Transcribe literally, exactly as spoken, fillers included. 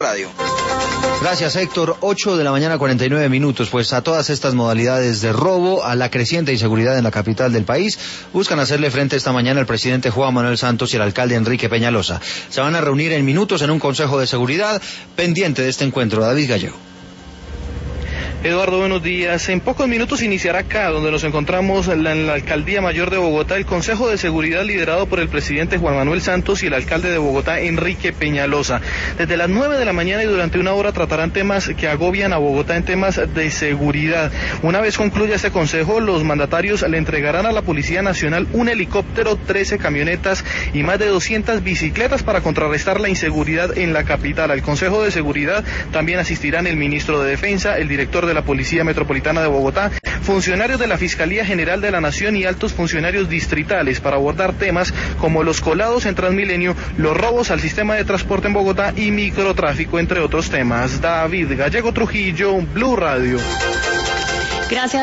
Radio. Gracias, Héctor. ocho de la mañana, cuarenta y nueve minutos. Pues a todas estas modalidades de robo, a la creciente inseguridad en la capital del país, buscan hacerle frente esta mañana el presidente Juan Manuel Santos y el alcalde Enrique Peñalosa. Se van a reunir en minutos en un consejo de seguridad pendiente de este encuentro. David Gallego. Eduardo, buenos días. En pocos minutos iniciará acá, donde nos encontramos en la, en la Alcaldía Mayor de Bogotá, el Consejo de Seguridad liderado por el presidente Juan Manuel Santos y el alcalde de Bogotá, Enrique Peñalosa. Desde las nueve de la mañana y durante una hora tratarán temas que agobian a Bogotá en temas de seguridad. Una vez concluya este consejo, los mandatarios le entregarán a la Policía Nacional un helicóptero, trece camionetas y más de doscientas bicicletas para contrarrestar la inseguridad en la capital. Al Consejo de Seguridad también asistirán el ministro de Defensa, el director de de la Policía Metropolitana de Bogotá, funcionarios de la Fiscalía General de la Nación y altos funcionarios distritales para abordar temas como los colados en Transmilenio, los robos al sistema de transporte en Bogotá y microtráfico, entre otros temas. David Gallego Trujillo, Blue Radio. Gracias.